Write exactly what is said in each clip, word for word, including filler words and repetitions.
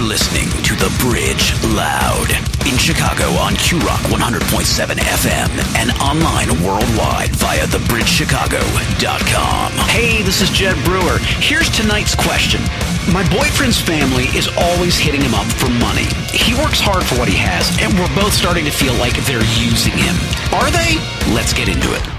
listening to The Bridge Loud in Chicago on Q Rock one hundred point seven F M and online worldwide via the bridge chicago dot com. Hey, this is Jed Brewer. Here's tonight's question. My boyfriend's family is always hitting him up for money. He works hard for what he has, and we're both starting to feel like they're using him. Are they? Let's get into it.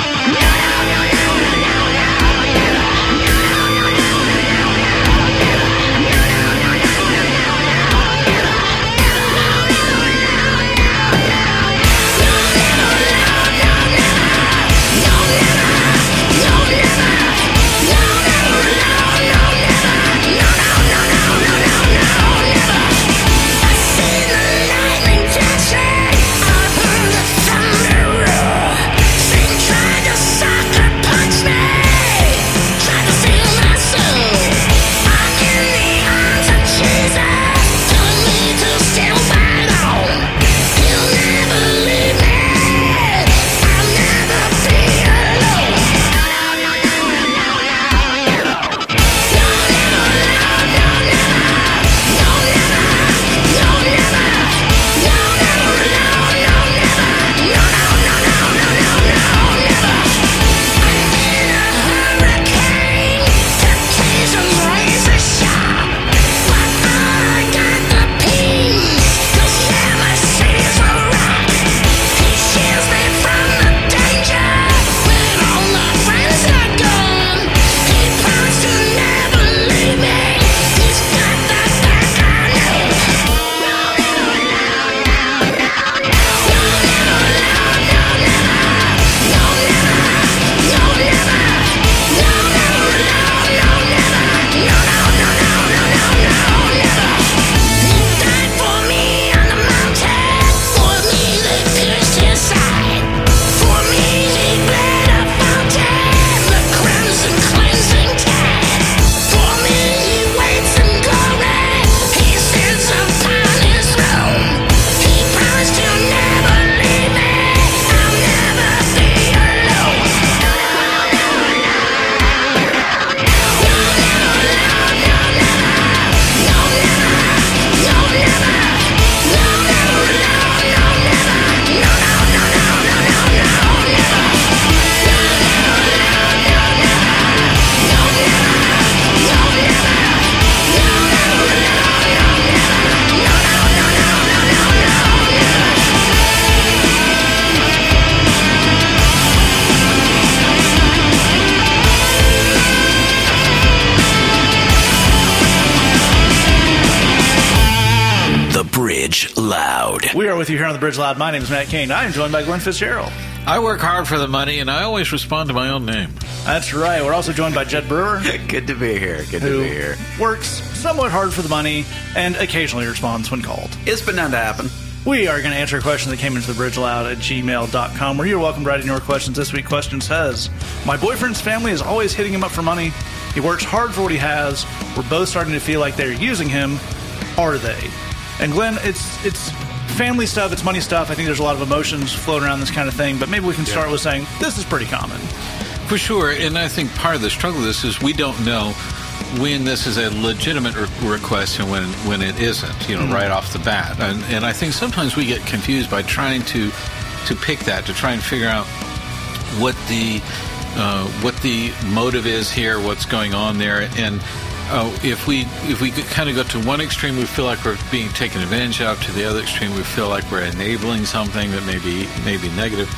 We are with you here on The Bridge Loud. My name is Matt Cain. I am joined by Glenn Fitzgerald. I work hard for the money, and I always respond to my own name. That's right. We're also joined by Jed Brewer. Good to be here. Good to be here. Works somewhat hard for the money and occasionally responds when called. It's been known to happen. We are going to answer a question that came into the bridge loud at gmail dot com, where you're welcome to write in your questions. This week's question says, my boyfriend's family is always hitting him up for money. He works hard for what he has. We're both starting to feel like they're using him. Are they? And Glenn, it's it's family stuff, it's money stuff. I think there's a lot of emotions floating around this kind of thing, but maybe we can start yeah. with saying this is pretty common. For sure, and I think part of the struggle of this is we don't know when this is a legitimate re- request and when when it isn't, you know, mm-hmm. right off the bat. And, and I think sometimes we get confused by trying to to pick that, to try and figure out what the uh, what the motive is here, what's going on there. And Uh, if we if we kind of go to one extreme, we feel like we're being taken advantage of. To the other extreme, we feel like we're enabling something that may be, may be negative.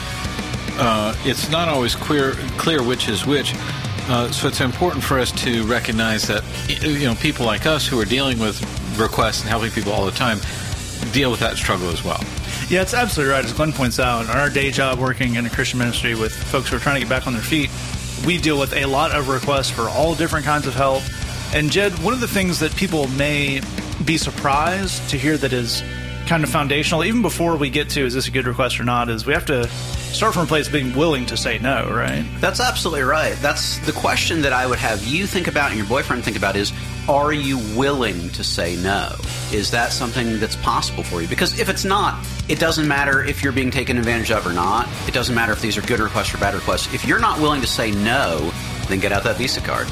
Uh, it's not always clear clear which is which. Uh, so it's important for us to recognize that, you know, people like us who are dealing with requests and helping people all the time deal with that struggle as well. Yeah, it's absolutely right. As Glenn points out, in our day job working in a Christian ministry with folks who are trying to get back on their feet, we deal with a lot of requests for all different kinds of help. And Jed, one of the things that people may be surprised to hear that is kind of foundational, even before we get to is this a good request or not, is we have to start from a place of being willing to say no, right? That's absolutely right. That's the question that I would have you think about and your boyfriend think about is, are you willing to say no? Is that something that's possible for you? Because if it's not, it doesn't matter if you're being taken advantage of or not. It doesn't matter if these are good requests or bad requests. If you're not willing to say no, then get out that Visa card.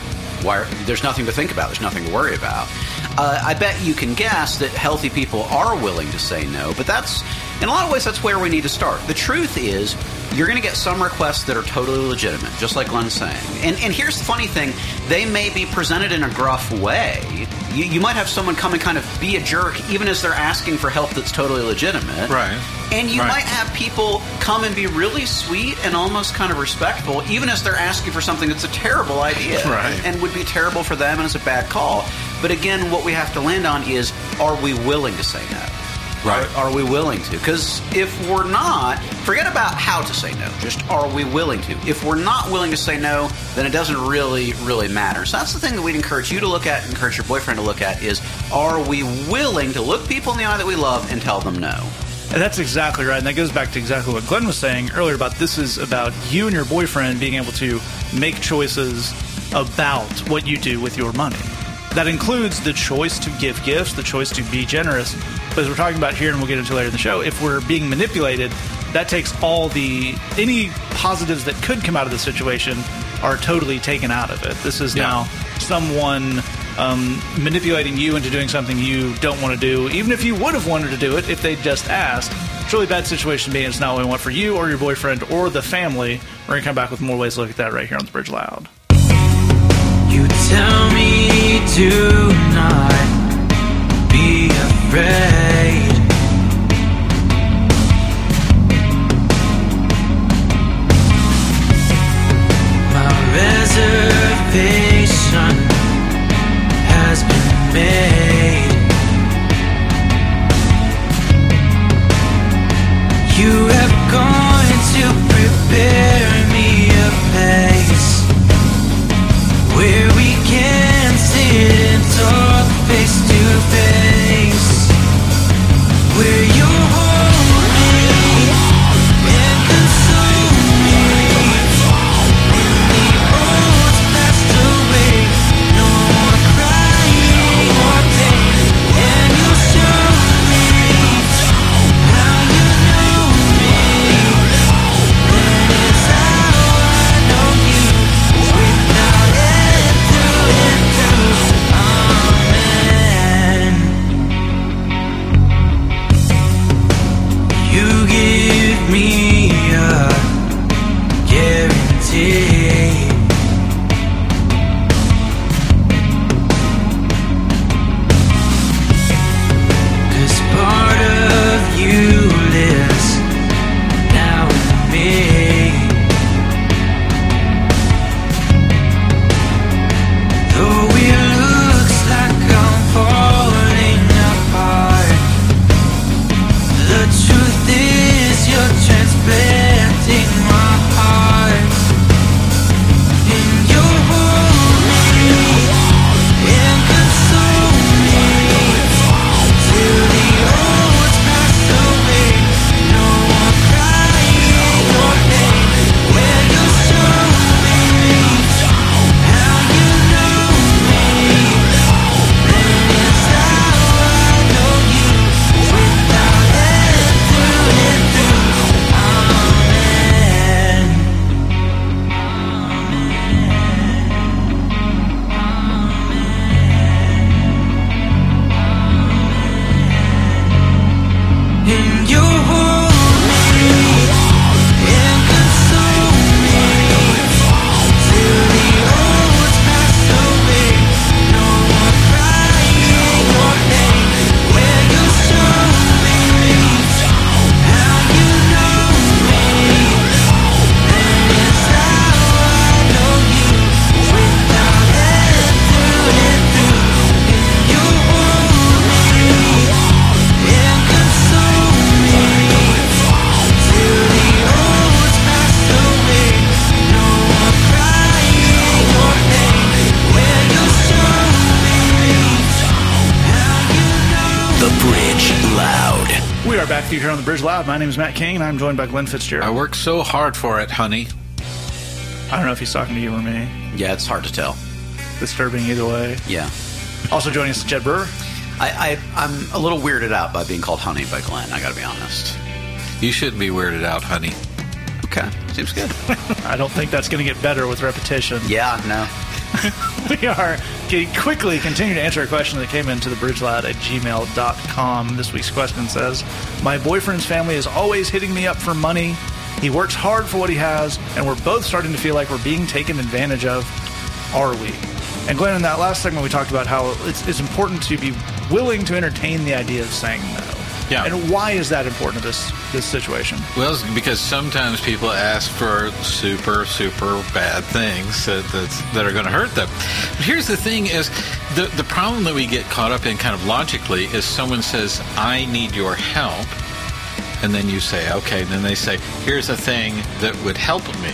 why, there's nothing to think about. There's nothing to worry about. Uh, I bet you can guess that healthy people are willing to say no, but that's, in a lot of ways, that's where we need to start. The truth is, you're going to get some requests that are totally legitimate, just like Glenn's saying. And, and here's the funny thing. They may be presented in a gruff way. You, you might have someone come and kind of be a jerk, even as they're asking for help that's totally legitimate. Right. And you right. might have people come and be really sweet and almost kind of respectful, even as they're asking for something that's a terrible idea. Right. And would be terrible for them and is a bad call. But again, what we have to land on is, are we willing to say no? Right. Are, are we willing to? Because if we're not, forget about how to say no. Just are we willing to? If we're not willing to say no, then it doesn't really, really matter. So that's the thing that we'd encourage you to look at, encourage your boyfriend to look at, is are we willing to look people in the eye that we love and tell them no? And that's exactly right. And that goes back to exactly what Glenn was saying earlier about this is about you and your boyfriend being able to make choices about what you do with your money. That includes the choice to give gifts, the choice to be generous. But as we're talking about here, and we'll get into later in the show, if we're being manipulated, that takes all the, any positives that could come out of the situation are totally taken out of it. This is Yeah. now someone um, manipulating you into doing something you don't want to do, even if you would have wanted to do it if they just asked. It's a really bad situation being it's not what we want for you or your boyfriend or the family. We're going to come back with more ways to look at that right here on The Bridge Loud. You tell me to not be afraid. My reservation has been made. You have gone to prepare me a place where we can sit and talk face to face, where you hold me and console me. When the old's passed away, no more crying or pain, and you show me how you know me. That is how I know you, without end through and through. Amen. You give me a guarantee. Cause part of you lives now in me. Though it looks like I'm falling apart, the truth is you're transplanting my heart. And you hold me and console me till the old's passed away. No more crying or pain, when you show me how you know me. That is how I know you, without end through and through. Amen. And you hold me and console me till the old's passed away. No more crying or pain, when you show me how you know me. That is how I know you, without end through and through. And you hold me and console me till the old's passed away. No more crying or pain, when you show me how you know. The Bridge Loud. We are back with you here on The Bridge Loud. My name is Matt King, and I'm joined by Glenn Fitzgerald. I worked so hard for it, honey. I don't know if he's talking to you or me. Yeah, it's hard to tell. Disturbing either way. Yeah. Also joining us is Jed Brewer. I, I, I'm a little weirded out by being called honey by Glenn, I gotta be honest. You shouldn't be weirded out, honey. Okay, seems good. I don't think that's going to get better with repetition. Yeah, no. We are getting quickly continue to answer a question that came into the bridgeloud at gmail dot com. This week's question says, my boyfriend's family is always hitting me up for money. He works hard for what he has, and we're both starting to feel like we're being taken advantage of. Are we? And Glenn, in that last segment, we talked about how it's, it's important to be willing to entertain the idea of saying no. Yeah. And why is that important to this this situation? Well, it's because sometimes people ask for super, super bad things that that's, that are going to hurt them. But here's the thing is, the, the problem that we get caught up in kind of logically is someone says, I need your help. And then you say, okay. And then they say, here's a thing that would help me.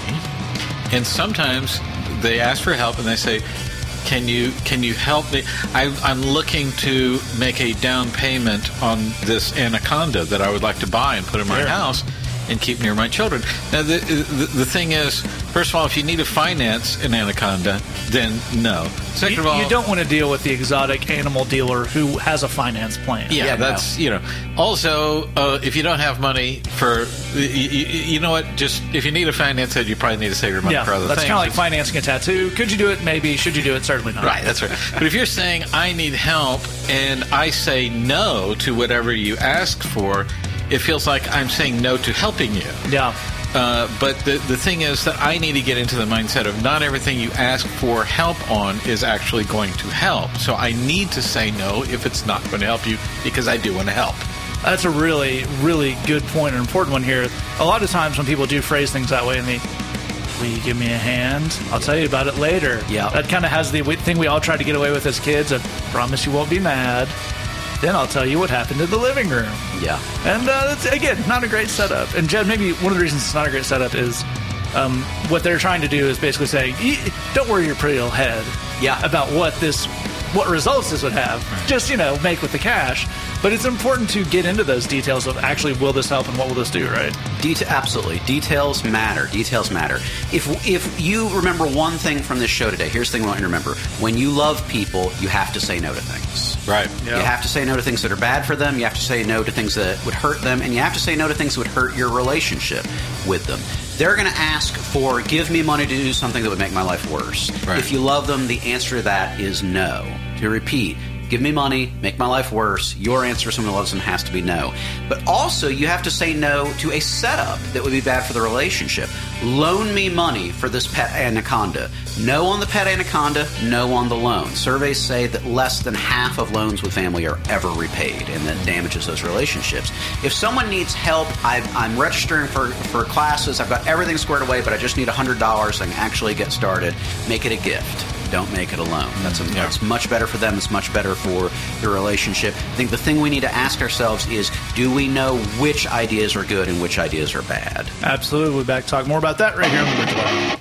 And sometimes they ask for help and they say, Can you can you help me? I, I'm looking to make a down payment on this Anaconda that I would like to buy and put in my Sure. house and keep near my children. Now, the, the the thing is, first of all, if you need to finance an Anaconda, then no. Second You, of all, you don't want to deal with the exotic animal dealer who has a finance plan. Yeah, Yeah, that's, you know. Also, uh, if you don't have money for, you, you, you know what, just, if you need to finance it, you probably need to save your money Yeah, for other that's things. kind of like financing a tattoo. Could you do it? Maybe. Should you do it? Certainly not. Right, that's right. But if you're saying, I need help, and I say no to whatever you ask for, it feels like I'm saying no to helping you. Yeah. Uh, but the, the thing is that I need to get into the mindset of not everything you ask for help on is actually going to help. So I need to say no if it's not going to help you, because I do want to help. That's a really, really good point, an important one here. A lot of times when people do phrase things that way, and they, will you give me a hand? I'll tell you about it later. Yeah. That kind of has the thing we all try to get away with as kids of, promise you won't be mad. Then I'll tell you what happened in the living room. Yeah. And uh, that's, again, not a great setup. And Jed, maybe one of the reasons it's not a great setup is um, what they're trying to do is basically saying, don't worry your pretty little head Yeah. about what this, what results this would have. Just, you know, make with the cash. But it's important to get into those details of actually, will this help and what will this do, right? Det- absolutely. Details matter. Details matter. If if you remember one thing from this show today, here's the thing I want you to remember. When you love people, you have to say no to things. Right. Yeah. You have to say no to things that are bad for them. You have to say no to things that would hurt them. And you have to say no to things that would hurt your relationship with them. They're going to ask for, give me money to do something that would make my life worse. Right. If you love them, the answer to that is no. To repeat, give me money, make my life worse. Your answer to someone who loves them has to be no. But also, you have to say no to a setup that would be bad for the relationship. Loan me money for this pet anaconda. No on the pet anaconda, no on the loan. Surveys say that less than half of loans with family are ever repaid, and that damages those relationships. If someone needs help, I've, I'm registering for, for classes, I've got everything squared away, but I just need one hundred dollars so I can actually get started, make it a gift. Don't make it a loan. That's, a, Yeah. that's much better for them. It's much better for the relationship. I think the thing we need to ask ourselves is, do we know which ideas are good and which ideas are bad? Absolutely. We'll be back to talk more about that right here on the Bridge Loud.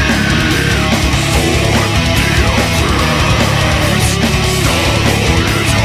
Is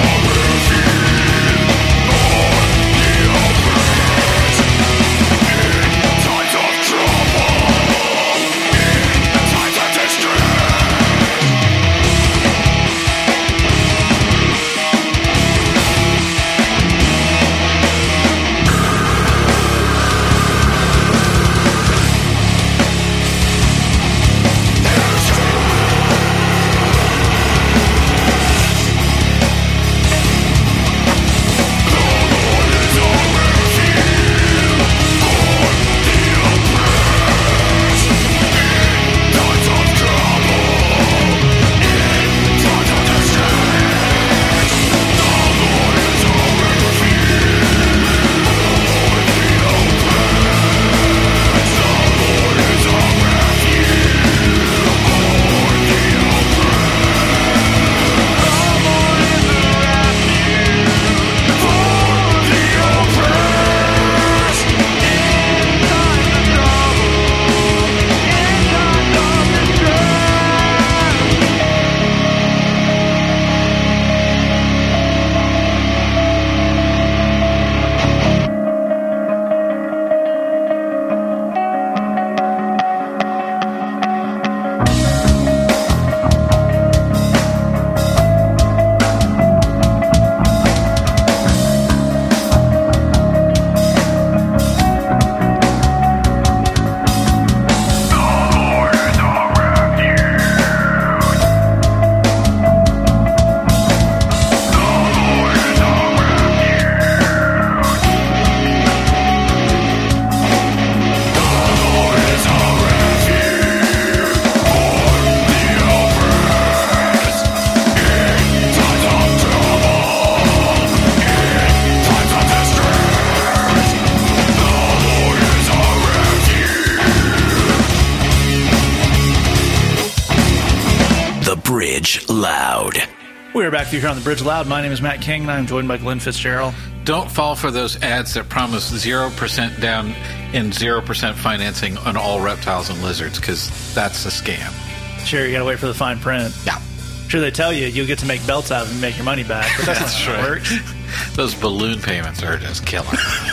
Bridge Loud. We are back to you here on the Bridge Loud. My name is Matt King, and I'm joined by Glenn Fitzgerald. Don't fall for those ads that promise zero percent down and zero percent financing on all reptiles and lizards, because that's a scam. Sure, you got to wait for the fine print. Yeah. Sure, they tell you you'll get to make belts out of them and make your money back, but that's, That's not how right. it works. Those balloon payments are just killer.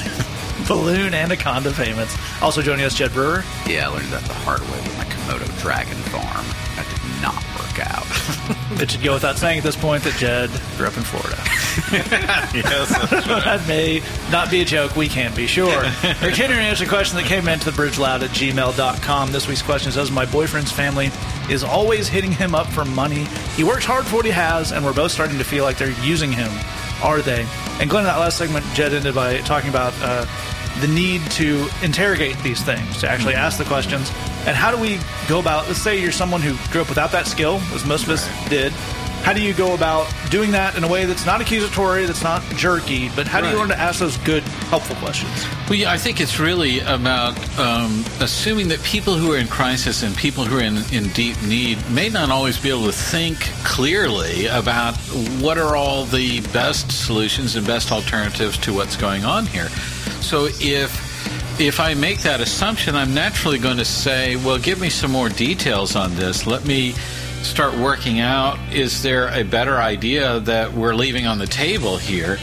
Balloon anaconda payments. Also joining us, Jed Brewer. Yeah, I learned that the hard way with my Komodo dragon farm. That did not work out. It should go without saying at this point that Jed grew up in Florida. Yes, that's right. That may not be a joke. We can't be sure. We're continuing to answer a question that came into the bridge loud at gmail dot com. This week's question says, my boyfriend's family is always hitting him up for money. He works hard for what he has, and we're both starting to feel like they're using him. Are they? And Glenn, in that last segment, Jed ended by talking about uh, the need to interrogate these things, to actually ask the questions. And how do we go about, let's say you're someone who grew up without that skill, as most of us did. How do you go about doing that in a way that's not accusatory, that's not jerky, but how do you Right. learn to ask those good, helpful questions? Well, yeah, I think it's really about um, assuming that people who are in crisis and people who are in, in deep need may not always be able to think clearly about what are all the best solutions and best alternatives to what's going on here. So if if I make that assumption, I'm naturally going to say, well, give me some more details on this. Let me start working out, is there a better idea that we're leaving on the table here?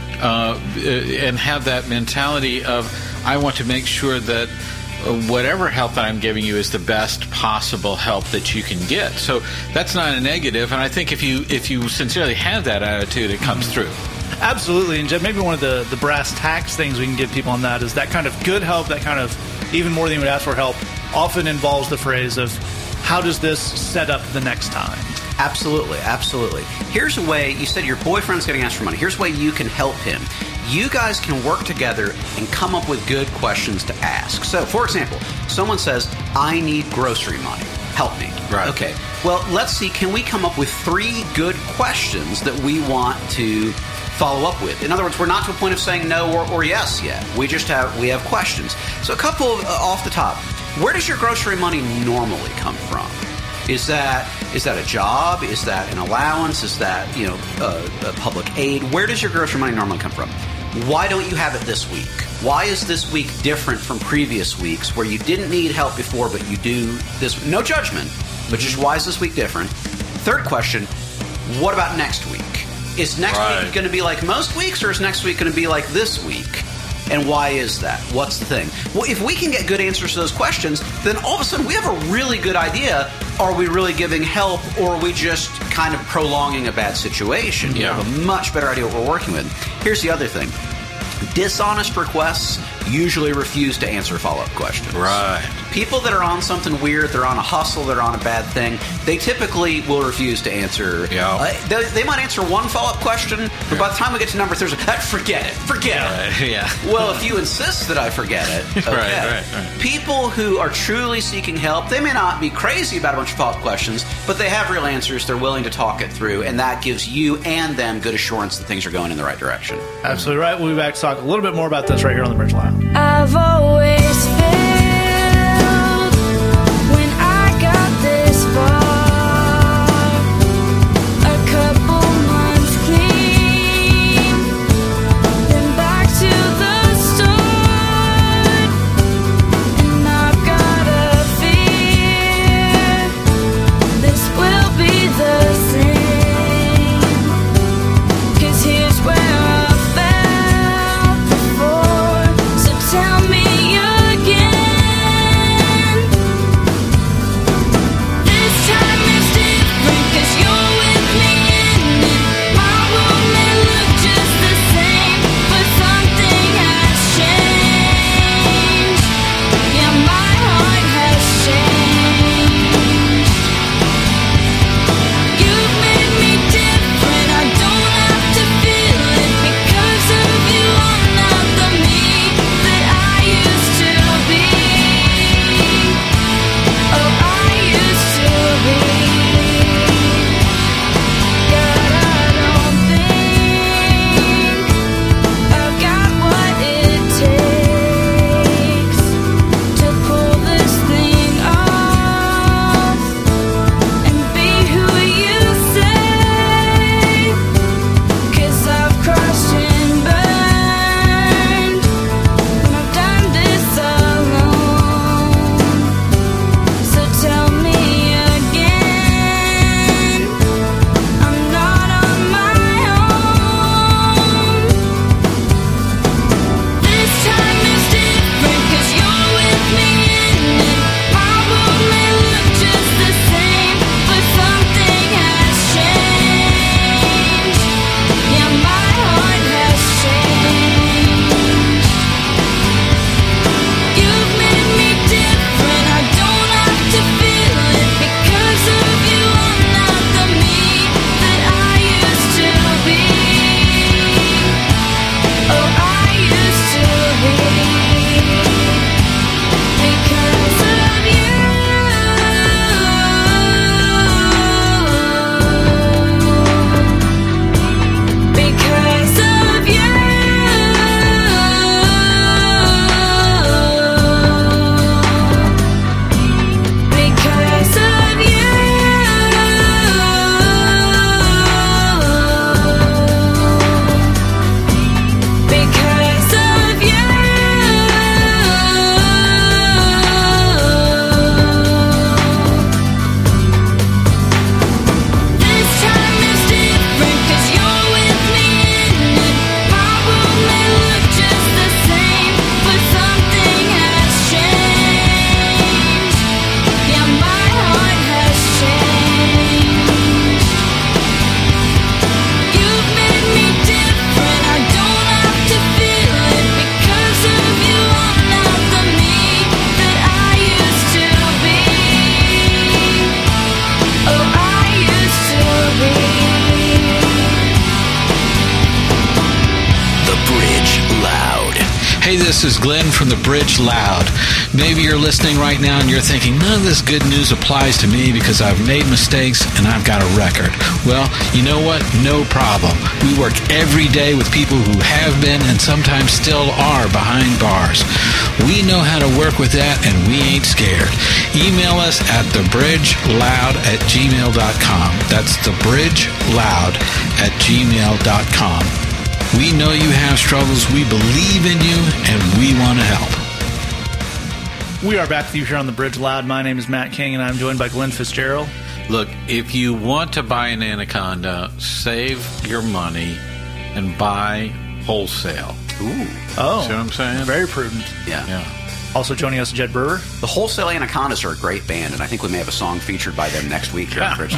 Uh, and have that mentality of, I want to make sure that whatever help that I'm giving you is the best possible help that you can get. So that's not a negative, and I think if you if you sincerely have that attitude, it comes through. Absolutely. And Jed, maybe one of the, the brass tacks things we can give people on that is that kind of good help, that kind of, even more than you would ask for help, often involves the phrase of, how does this set up the next time? Absolutely, absolutely. Here's a way, you said your boyfriend's getting asked for money. Here's a way you can help him. You guys can work together and come up with good questions to ask. So, for example, someone says, I need grocery money. Help me. Right. Okay. Well, let's see, can we come up with three good questions that we want to follow up with? In other words, we're not to a point of saying no or, or yes yet. We just have, we have questions. So a couple uh, off the top. Where does your grocery money normally come from? Is that is that a job? Is that an allowance? Is that, you know, uh, uh, public aid? Where does your grocery money normally come from? Why don't you have it this week? Why is this week different from previous weeks where you didn't need help before, but you do this? No judgment, but just why is this week different? Third question, what about next week? Is next Right. week going to be like most weeks, or is next week going to be like this week? And why is that? What's the thing? Well, if we can get good answers to those questions, then all of a sudden we have a really good idea. Are we really giving help, or are we just kind of prolonging a bad situation? We Yeah. have a much better idea what we're working with. Here's the other thing. Dishonest requests usually refuse to answer follow-up questions. Right. People that are on something weird, they're on a hustle, they're on a bad thing, they typically will refuse to answer. Yeah. Uh, they, they might answer one follow-up question, but by the time we get to number three, ah, forget it, forget it. Right, yeah. Well, if you insist that I forget it, okay. Right, right, right. People who are truly seeking help, they may not be crazy about a bunch of follow-up questions, but they have real answers. They're willing to talk it through, and that gives you and them good assurance that things are going in the right direction. Absolutely right. We'll be back to talk a little bit more about this right here on the Bridge Loud. I've always failed when I got this far. A couple months clean, then back to the start. And I've got a fear this will be the same. 'Cause here's where I fell before. So tell me you this is Glenn from the Bridge Loud. Maybe you're listening right now and you're thinking, none of this good news applies to me because I've made mistakes and I've got a record. Well, you know what? No problem. We work every day with people who have been and sometimes still are behind bars. We know how to work with that and we ain't scared. Email us at thebridgeloud at gmail dot com. That's thebridgeloud at gmail dot com. We know you have struggles. We believe in you, and we want to help. We are back with you here on the Bridge Loud. My name is Matt King, and I'm joined by Glenn Fitzgerald. Look, if you want to buy an Anaconda, save your money and buy wholesale. Ooh. Oh. See what I'm saying? Very prudent. Yeah. Yeah. Also joining us, Jed Brewer. The Wholesale Anacondas are a great band, and I think we may have a song featured by them next week here on Bridge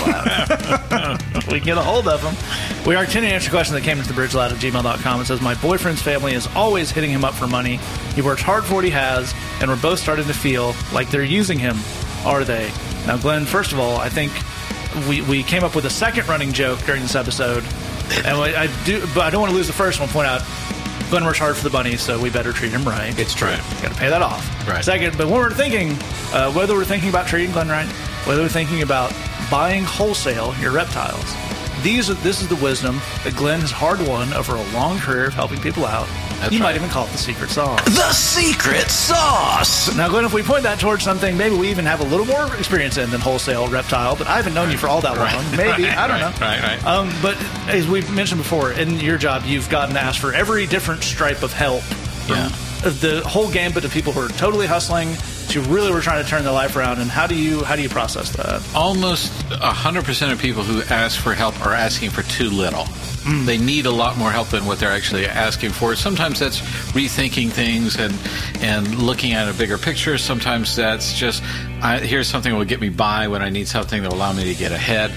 Loud. We can get a hold of them. We are continuing to answer a question that came into the bridge loud at gmail dot com. It says, my boyfriend's family is always hitting him up for money. He works hard for what he has, and we're both starting to feel like they're using him. Are they? Now, Glenn, first of all, I think we, we came up with a second running joke during this episode, and I, I do, but I don't want to lose the first one. Point out, Glenn works hard for the bunny, so we better treat him right. It's true. Got to pay that off. Right. Second, but when we're thinking, uh, whether we're thinking about treating Glenn right, whether we're thinking about buying wholesale your reptiles, these are, this is the wisdom that Glenn has hard won over a long career of helping people out. That's you right. might even call it the secret sauce. The secret sauce. Now, Glenn, if we point that towards something, maybe we even have a little more experience in than wholesale reptile, but I haven't known you for all that long. Right. Maybe, Right, I don't right, know. right, right. Um, but as we mentioned before, in your job, you've gotten asked for every different stripe of help. From Yeah. the whole gambit of people who are totally hustling to really were trying to turn their life around. And how do you how do you process that? Almost one hundred percent of people who ask for help are asking for too little. Mm. They need a lot more help than what they're actually asking for. Sometimes that's rethinking things and and looking at a bigger picture. Sometimes that's just, I, here's something that will get me by when I need something that will allow me to get ahead.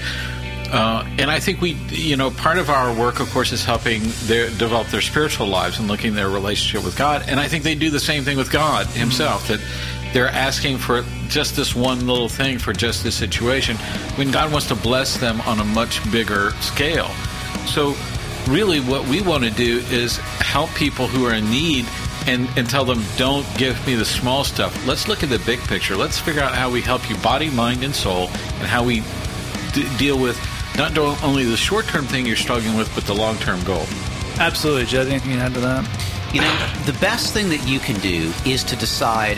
Uh, and I think we, you know, part of our work, of course, is helping their, develop their spiritual lives and looking at their relationship with God. And I think they do the same thing with God himself, that they're asking for just this one little thing for just this situation when God wants to bless them on a much bigger scale. So really what we want to do is help people who are in need and, and tell them, don't give me the small stuff. Let's look at the big picture. Let's figure out how we help you body, mind, and soul, and how we d- deal with not only the short-term thing you're struggling with, but the long-term goal. Absolutely. Jed, anything you add to that? You know, the best thing that you can do is to decide,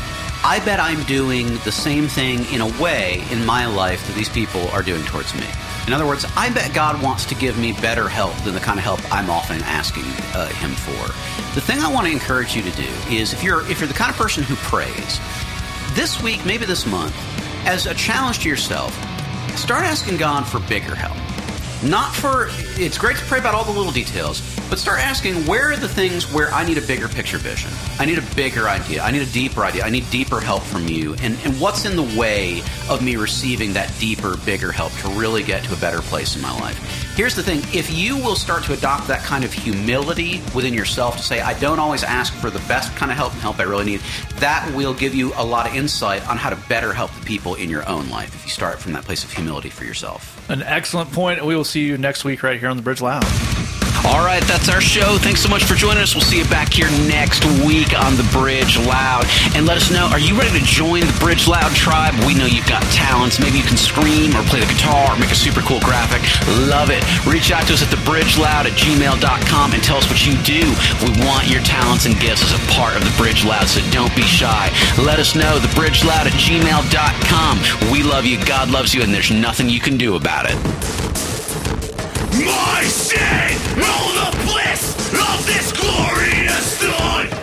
I bet I'm doing the same thing in a way in my life that these people are doing towards me. In other words, I bet God wants to give me better help than the kind of help I'm often asking uh, him for. The thing I want to encourage you to do is, if you're if you're the kind of person who prays, this week, maybe this month, as a challenge to yourself, start asking God for bigger help. Not for, it's great to pray about all the little details, but start asking, where are the things where I need a bigger picture vision? I need a bigger idea. I need a deeper idea. I need deeper help from you. And, and what's in the way of me receiving that deeper, bigger help to really get to a better place in my life? Here's the thing. If you will start to adopt that kind of humility within yourself to say, I don't always ask for the best kind of help and help I really need, that will give you a lot of insight on how to better help the people in your own life if you start from that place of humility for yourself. An excellent point. We will see you next week right here on the Bridge Loud. All right, that's our show. Thanks so much for joining us. We'll see you back here next week on The Bridge Loud. And let us know, are you ready to join the Bridge Loud tribe? We know you've got talents. Maybe you can scream or play the guitar or make a super cool graphic. Love it. Reach out to us at thebridgeloud at gmail dot com and tell us what you do. We want your talents and gifts as a part of The Bridge Loud, so don't be shy. Let us know, thebridgeloud at gmail dot com. We love you, God loves you, and there's nothing you can do about it. My sin, all the bliss of this glorious dawn.